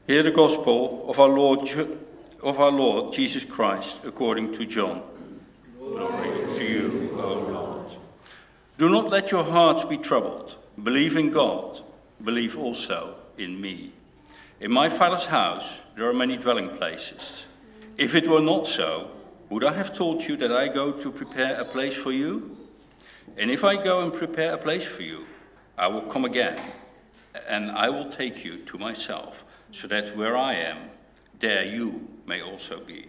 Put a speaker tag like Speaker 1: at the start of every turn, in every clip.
Speaker 1: Hear the gospel of our Lord Jesus Christ according to John. Glory to you, O Lord. Do not let your hearts be troubled. Believe in God. Believe also in me. In my Father's house there are many dwelling places. If it were not so, would I have told you that I go to prepare a place for you? And if I go and prepare a place for you, I will come again, and I will take you to myself, so that where I am, there you may also be.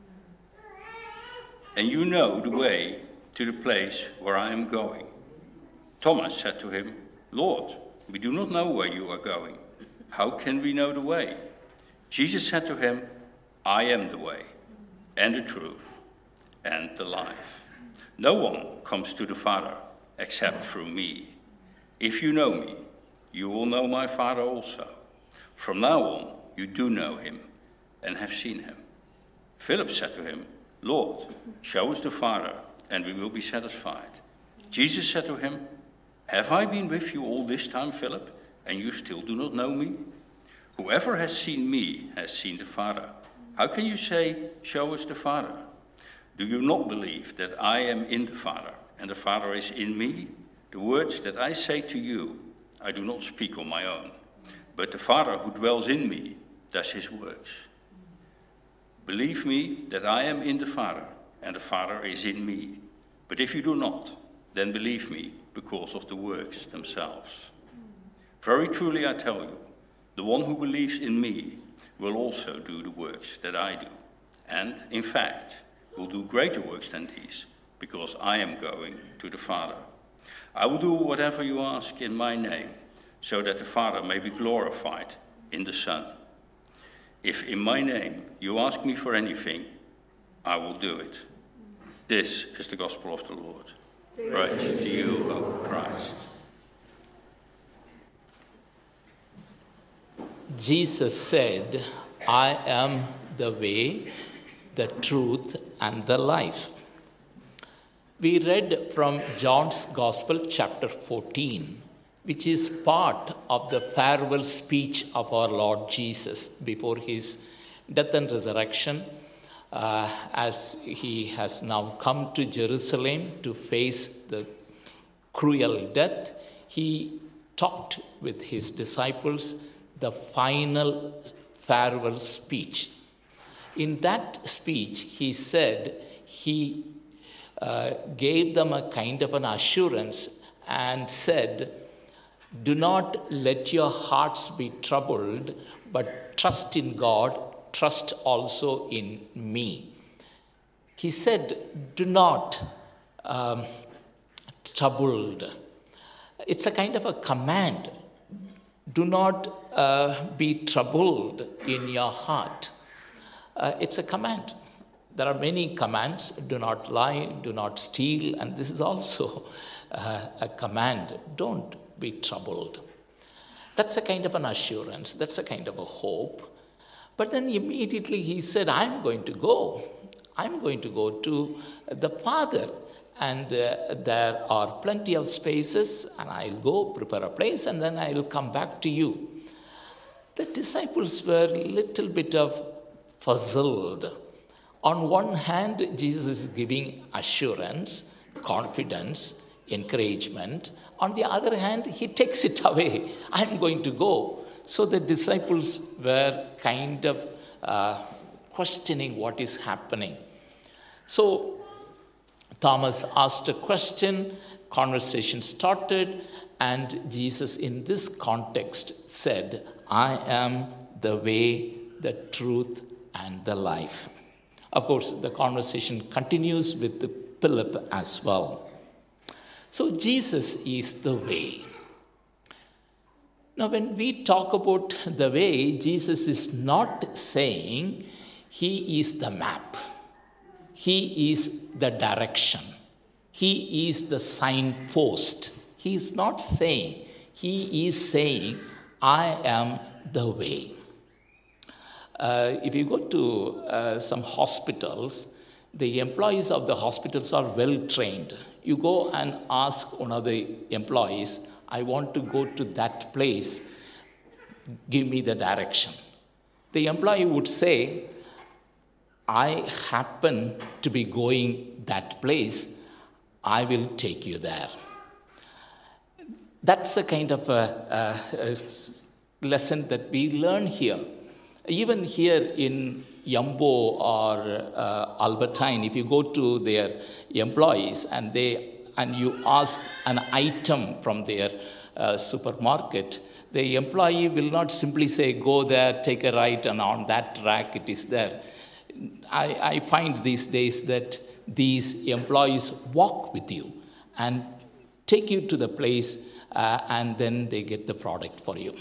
Speaker 1: And you know the way to the place where I am going. Thomas said to him, Lord, we do not know where you are going. How can we know the way? Jesus said to him, I am the way, and the truth, and the life. No one comes to the Father except through me. If you know me, you will know my Father also. From now on, you do know him and have seen him. Philip said to him, Lord, show us the Father, and we will be satisfied. Jesus said to him, have I been with you all this time, Philip, and you still do not know me? Whoever has seen me has seen the Father. How can you say, show us the Father? Do you not believe that I am in the Father, and the Father is in me? The words that I say to you, I do not speak on my own, but the Father who dwells in me does his works. Believe me that I am in the Father, and the Father is in me. But if you do not, then believe me because of the works themselves. Very truly I tell you, the one who believes in me will also do the works that I do, and, in fact, will do greater works than these, because I am going to the Father. I will do whatever you ask in my name, so that the Father may be glorified in the Son. If in my name you ask me for anything, I will do it. This is the gospel of the Lord. Praise to you, O Christ.
Speaker 2: Jesus said, I am the way, the truth, and the life. We read from John's Gospel, chapter 14, which is part of the farewell speech of our Lord Jesus before his death and resurrection, as he has now come to Jerusalem to face the cruel death. He talked with his disciples the final farewell speech. In that speech, he said he gave them a kind of an assurance and said, do not let your hearts be troubled, but trust in God, trust also in me. He said, do not troubled. It's a kind of a command. Do not be troubled in your heart. It's a command. There are many commands. Do not lie, do not steal, and this is also a command. Don't be troubled. That's a kind of an assurance. That's a kind of a hope. But then immediately he said, I'm going to go. I'm going to go to the Father. And there are plenty of spaces, and I'll go prepare a place, and then I'll come back to you. The disciples were a little bit of puzzled. On one hand, Jesus is giving assurance, confidence, encouragement. On the other hand, he takes it away. I'm going to go. So the disciples were kind of questioning what is happening. So Thomas asked a question, conversation started, and Jesus in this context said, I am the way, the truth, and the life. Of course, the conversation continues with Philip as well. So Jesus is the way. Now, when we talk about the way, Jesus is not saying he is the map. He is the direction. He is the signpost. He is not saying. He is saying, I am the way. If you go to some hospitals, the employees of the hospitals are well trained. You go and ask one of the employees, I want to go to that place, give me the direction. The employee would say, I happen to be going that place. I will take you there. That's a kind of a lesson that we learn here. Even here in Yambo or Albertine, if you go to their employees and you ask an item from their supermarket, the employee will not simply say, go there, take a right, and on that rack it is there. I find these days that these employees walk with you and take you to the place, and then they get the product for you.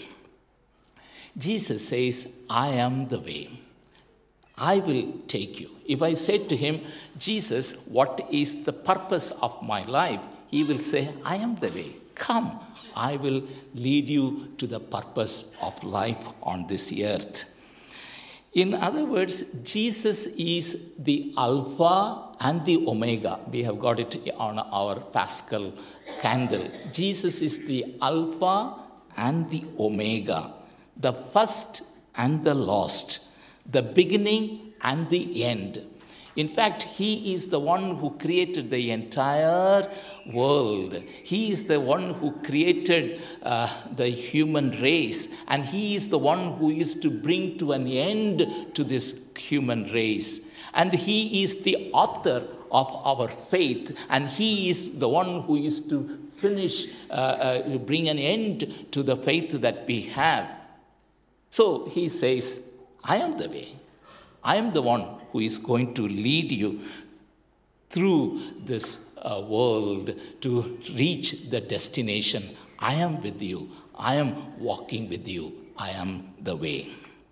Speaker 2: Jesus says, I am the way. I will take you. If I say to him, Jesus, what is the purpose of my life? He will say, I am the way. Come, I will lead you to the purpose of life on this earth. In other words, Jesus is the Alpha and the Omega. We have got it on our Paschal candle. Jesus is the Alpha and the Omega, the first and the last, the beginning and the end. In fact, he is the one who created the entire world. He is the one who created the human race, and he is the one who is to bring to an end to this human race. And he is the author of our faith, and he is the one who is to finish, bring an end to the faith that we have. So he says, I am the way. I am the one who is going to lead you through this world to reach the destination. I am with you. I am walking with you. I am the way.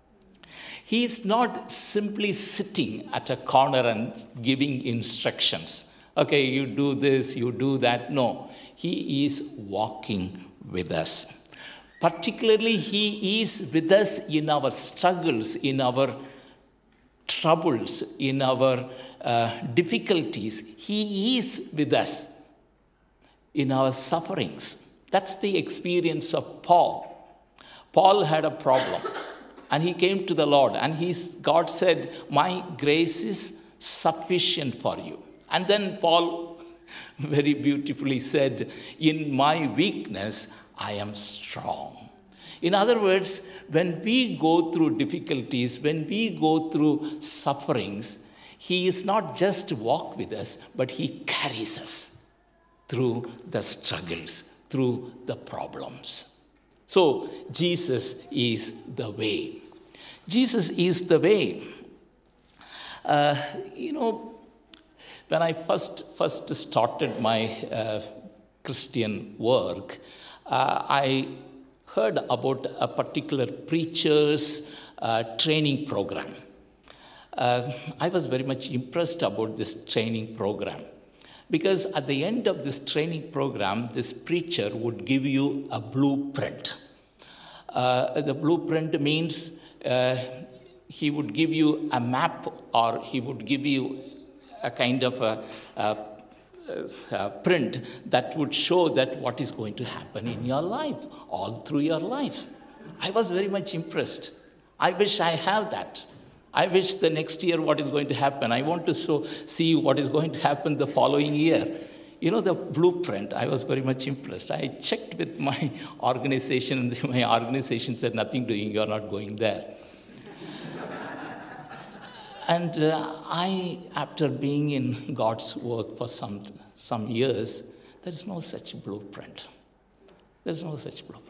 Speaker 2: He is not simply sitting at a corner and giving instructions. Okay, you do this, you do that. No, he is walking with us. Particularly, he is with us in our struggles, in our troubles, in our difficulties. He is with us in our sufferings. That's the experience of Paul. Paul had a problem, and he came to the Lord, and God said, my grace is sufficient for you. And then Paul very beautifully said, in my weakness, I am strong. In other words, when we go through difficulties, when we go through sufferings, he is not just to walk with us, but he carries us through the struggles, through the problems. So Jesus is the way. Jesus is the way. When I first started my Christian work, I heard about a particular preacher's training program. I was very much impressed about this training program, because at the end of this training program, this preacher would give you a blueprint. The blueprint means he would give you a map, or he would give you a kind of a print that would show that what is going to happen in your life, all through your life. I was very much impressed. I wish I have that. I wish the next year what is going to happen. I want to see what is going to happen the following year. The blueprint, I was very much impressed. I checked with my organization, and my organization said, nothing doing, you're not going there. And after being in God's work for some years, there's no such blueprint. There's no such blueprint.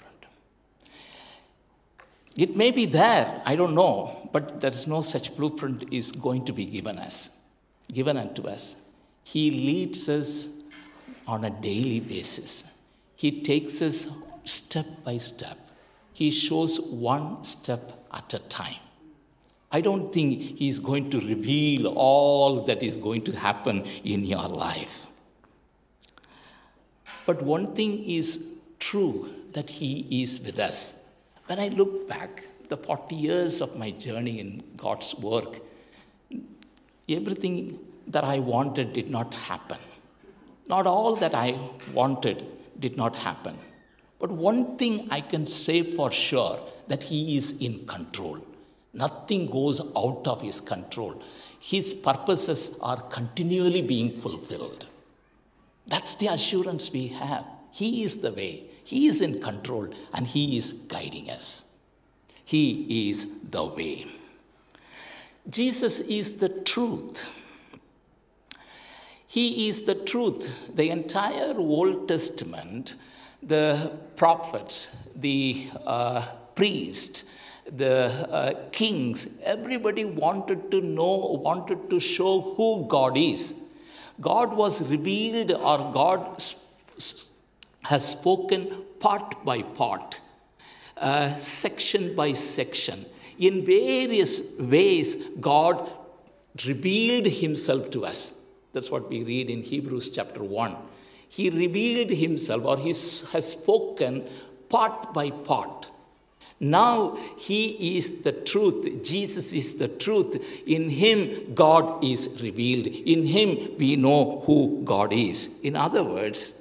Speaker 2: It may be there, I don't know, but there's no such blueprint is going to be given unto us. He leads us on a daily basis. He takes us step by step. He shows one step at a time. I don't think he's going to reveal all that is going to happen in your life. But one thing is true, that he is with us. When I look back, the 40 years of my journey in God's work, everything that I wanted did not happen. Not all that I wanted did not happen. But one thing I can say for sure, that he is in control. Nothing goes out of his control. His purposes are continually being fulfilled. That's the assurance we have. He is the way. He is in control and he is guiding us. He is the way. Jesus is the truth. He is the truth. The entire Old Testament, the prophets, the priests, the kings, everybody wanted to know, wanted to show who God is. God was revealed, or God has spoken part by part, section by section. In various ways, God revealed himself to us. That's what we read in Hebrews chapter 1. He revealed himself, or he has spoken part by part. Now he is the truth. Jesus is the truth. In him, God is revealed. In him, we know who God is. In other words,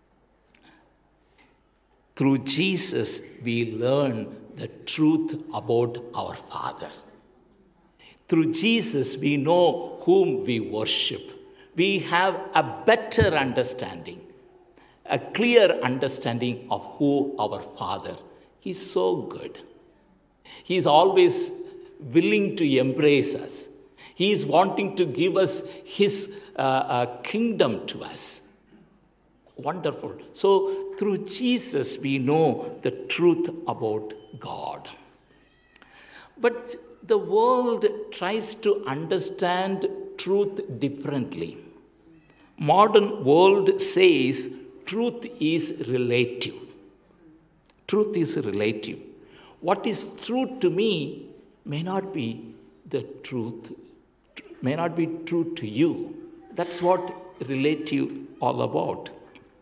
Speaker 2: through Jesus, we learn the truth about our Father. Through Jesus, we know whom we worship. We have a better understanding, a clear understanding of who our Father. He's so good. He's always willing to embrace us. He's wanting to give us his kingdom to us. Wonderful. So through Jesus, we know the truth about God. But the world tries to understand truth differently. Modern world says truth is relative. Truth is relative. What is true to me may not be the truth, may not be true to you. That's what relative all about.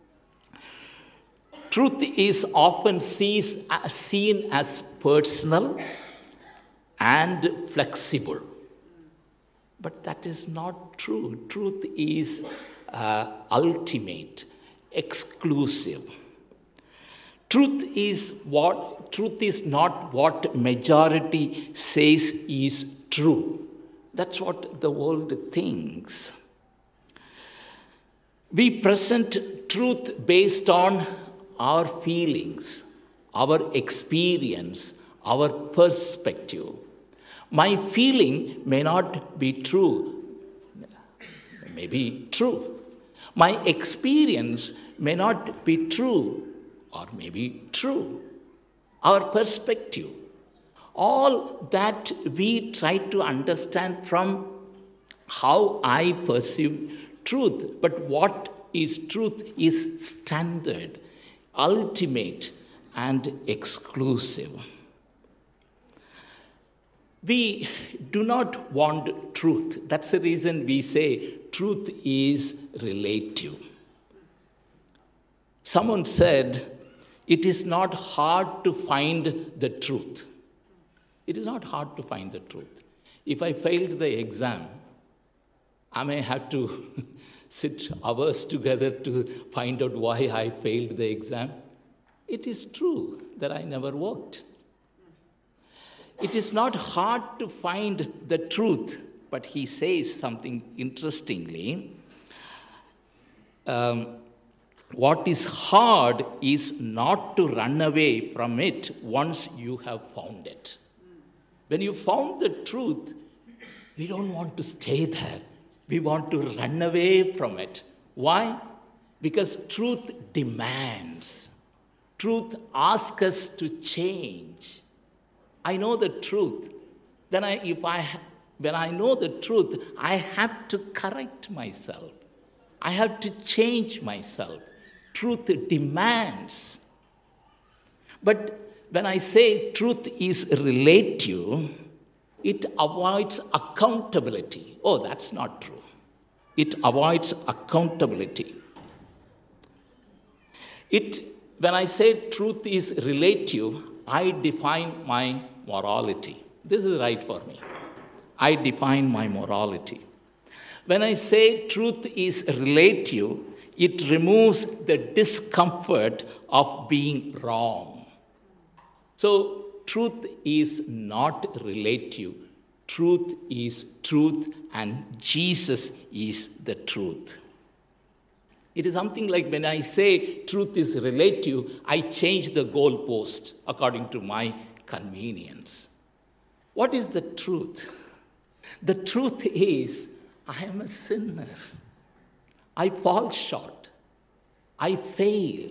Speaker 2: Truth is often seen as personal and flexible. But that is not true. Truth is ultimate, exclusive. Truth is not what majority says is true. That's what the world thinks. We present truth based on our feelings, our experience, our perspective. My feeling may not be true, may be true. My experience may not be true, or may be true. Our perspective, all that we try to understand from how I perceive truth. But what is truth is standard, ultimate, and exclusive. We do not want truth. That's the reason we say truth is relative. Someone said, it is not hard to find the truth. It is not hard to find the truth. If I failed the exam, I may have to sit hours together to find out why I failed the exam. It is true that I never worked. It is not hard to find the truth, but he says something interestingly. What is hard is not to run away from it once you have found it. When you found the truth, we don't want to stay there. We want to run away from it. Why? Because truth demands. Truth asks us to change. I know the truth. Then when I know the truth, I have to correct myself. I have to change myself. Truth demands. But when I say truth is relative, it avoids accountability. Oh, that's not true. It avoids accountability. When I say truth is relative, I define my morality. This is right for me. I define my morality. When I say truth is relative, it removes the discomfort of being wrong. So truth is not relative. Truth is truth, and Jesus is the truth. It is something like when I say truth is relative, I change the goalpost according to my convenience. What is the truth? The truth is, I am a sinner. I fall short. I fail.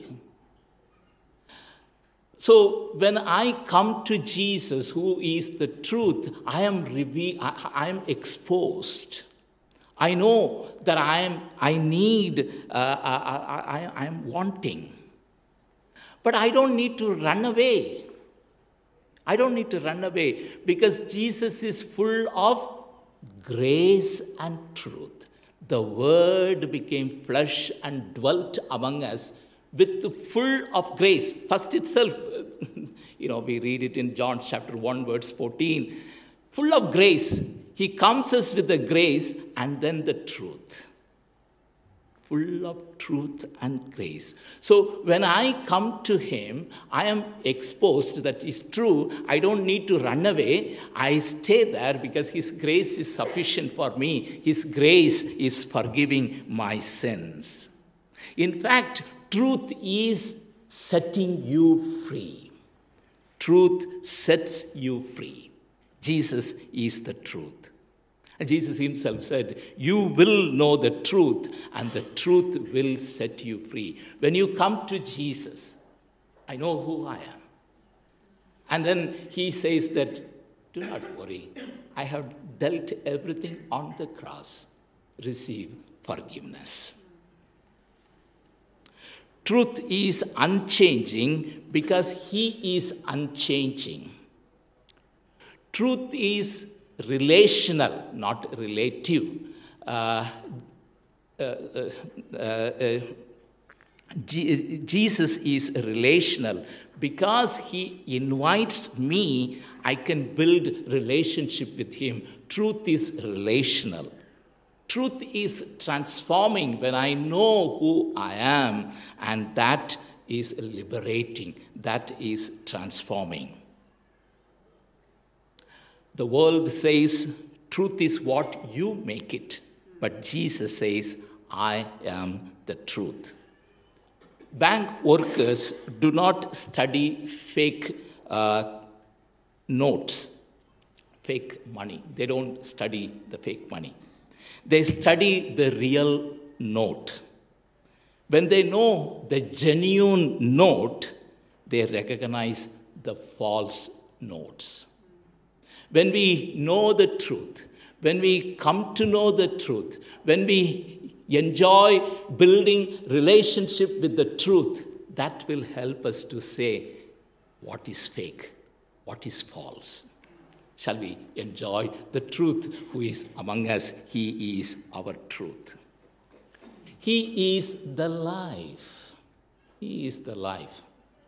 Speaker 2: So when I come to Jesus, who is the truth, I am exposed. I know that I am wanting. But I don't need to run away. I don't need to run away because Jesus is full of grace and truth. The Word became flesh and dwelt among us with full of grace. First itself, we read it in John chapter 1, verse 14. Full of grace. He comes us with the grace and then the truth. Full of truth and grace. So when I come to Him, I am exposed. That is true. I don't need to run away. I stay there because His grace is sufficient for me. His grace is forgiving my sins. In fact, truth is setting you free. Truth sets you free. Jesus is the truth. And Jesus himself said, you will know the truth, and the truth will set you free. When you come to Jesus, I know who I am. And then he says that, do not worry. I have dealt everything on the cross. Receive forgiveness. Truth is unchanging because he is unchanging. Truth is relational, not relative. Jesus is relational. Because he invites me, I can build relationship with him. Truth is relational. Truth is transforming when I know who I am, and that is liberating. That is transforming. The world says, truth is what you make it. But Jesus says, I am the truth. Bank workers do not study fake notes, fake money. They don't study the fake money. They study the real note. When they know the genuine note, they recognize the false notes. When we know the truth, when we come to know the truth, when we enjoy building relationship with the truth, that will help us to say what is fake, what is false. Shall we enjoy the truth who is among us? He is our truth. He is the life. He is the life.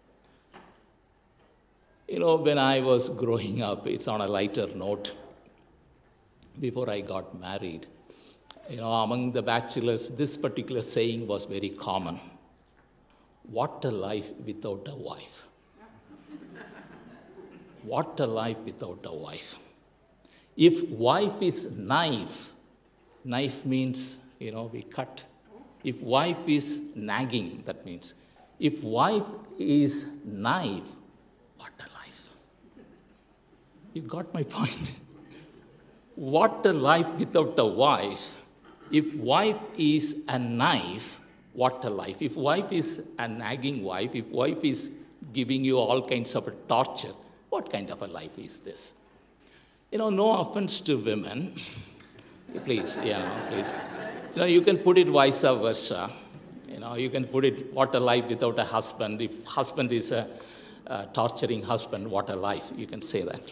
Speaker 2: When I was growing up, it's on a lighter note. Before I got married, among the bachelors, this particular saying was very common. What a life without a wife. What a life without a wife. If wife is knife means, we cut. If wife is nagging, that means. If wife is knife, what a life. You got my point. What a life without a wife. If wife is a knife, what a life. If wife is a nagging wife, if wife is giving you all kinds of torture, what kind of a life is this? No offense to women. Please, please. You can put it vice versa. You can put it, what a life without a husband. If husband is a torturing husband, what a life. You can say that.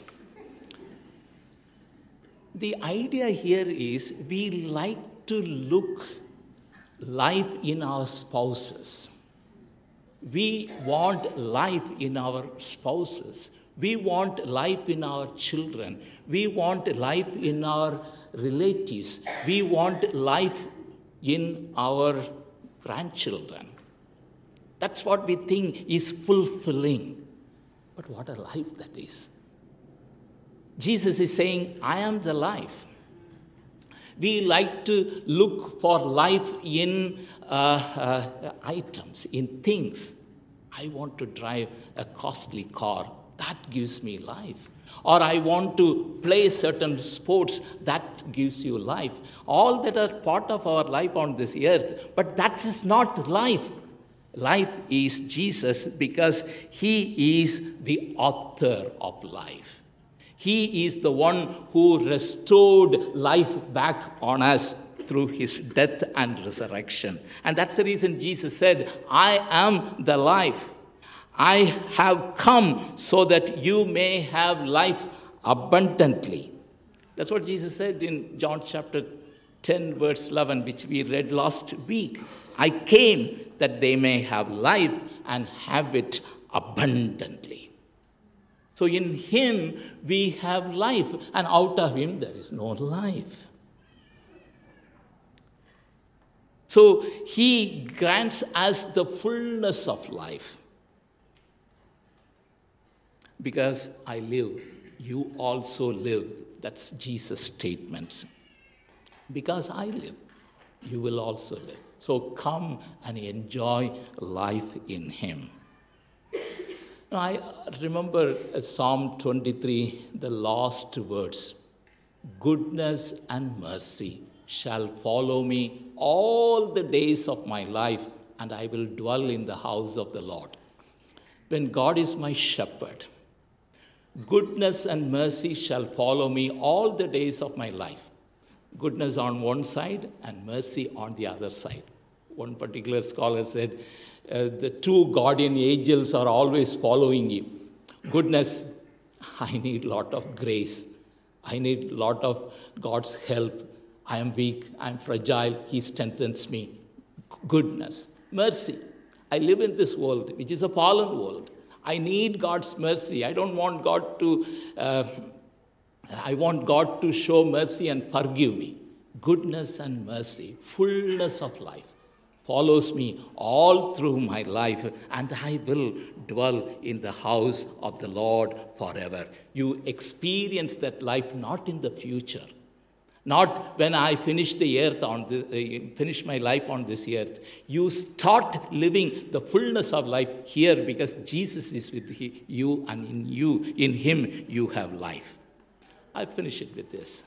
Speaker 2: The idea here is we like to look life in our spouses. We want life in our spouses. We want life in our children. We want life in our relatives. We want life in our grandchildren. That's what we think is fulfilling. But what a life that is. Jesus is saying, I am the life. We like to look for life in items, in things. I want to drive a costly car. That gives me life. Or I want to play certain sports. That gives you life. All that are part of our life on this earth. But that is not life. Life is Jesus because he is the author of life. He is the one who restored life back on us through his death and resurrection. And that's the reason Jesus said, I am the life. I have come so that you may have life abundantly. That's what Jesus said in John chapter 10, verse 11, which we read last week. I came that they may have life and have it abundantly. So in him we have life, and out of him there is no life. So he grants us the fullness of life. Because I live, you also live. That's Jesus' statement. Because I live, you will also live. So come and enjoy life in him. Now, I remember Psalm 23, the last words. Goodness and mercy shall follow me all the days of my life, and I will dwell in the house of the Lord. When God is my shepherd, goodness and mercy shall follow me all the days of my life. Goodness on one side and mercy on the other side. One particular scholar said, the two guardian angels are always following you. Goodness, I need a lot of grace. I need a lot of God's help. I am weak, I am fragile, he strengthens me. Goodness. Mercy, I live in this world, which is a fallen world. I need God's mercy. I want God to show mercy and forgive me. Goodness and mercy, fullness of life, follows me all through my life, and I will dwell in the house of the Lord forever. You experience that life not in the future, not when I finish finish my life on this earth. You start living the fullness of life here because Jesus is with you, and in him, you have life. I finish it with this.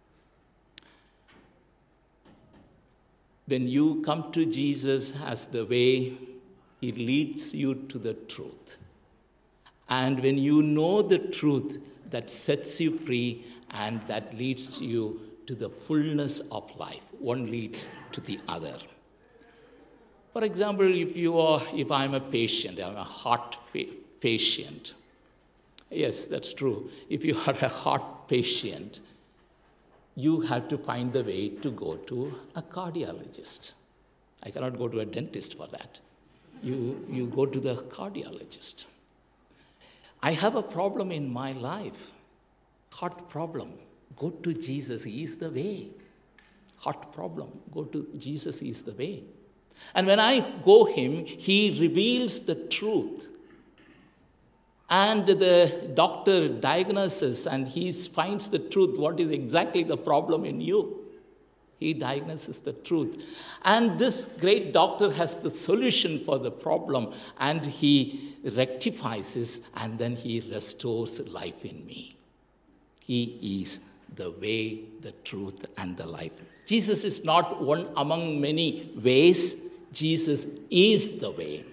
Speaker 2: When you come to Jesus as the way, he leads you to the truth. And when you know the truth, that sets you free and that leads you to the fullness of life. One leads to the other. For example, if I'm a patient, I'm a heart patient. Yes, that's true. If you are a heart patient, you have to find the way to go to a cardiologist. I cannot go to a dentist for that. You go to the cardiologist. I have a problem in my life, heart problem. Go to Jesus, he is the way. Heart problem, go to Jesus, he is the way. And when I go him, he reveals the truth. And the doctor diagnoses and he finds the truth, what is exactly the problem in you. He diagnoses the truth. And this great doctor has the solution for the problem, and he rectifies it, and then he restores life in me. He is the way, the truth, and the life. Jesus is not one among many ways. Jesus is the way.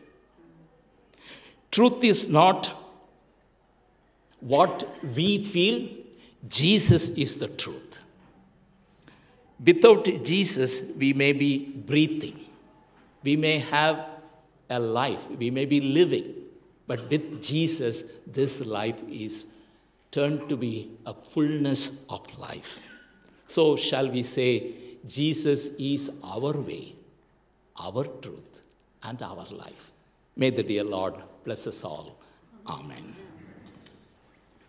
Speaker 2: Truth is not what we feel. Jesus is the truth. Without Jesus, we may be breathing. We may have a life. We may be living. But with Jesus, this life is turned to be a fullness of life. So shall we say, Jesus is our way, our truth, and our life. May the dear Lord bless us all. Amen.